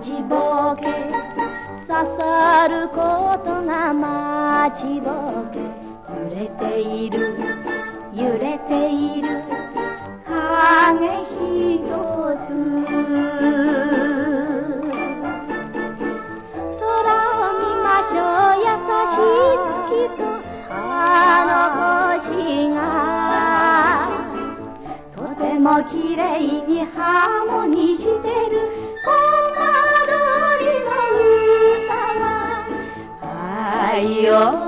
ちぼけ刺さることが待ちぼけ揺れている揺れている影ひとつ空を見ましょう優しい月とあの星がとてもきれいにハーモニーしてるこんな鳥の歌は愛よ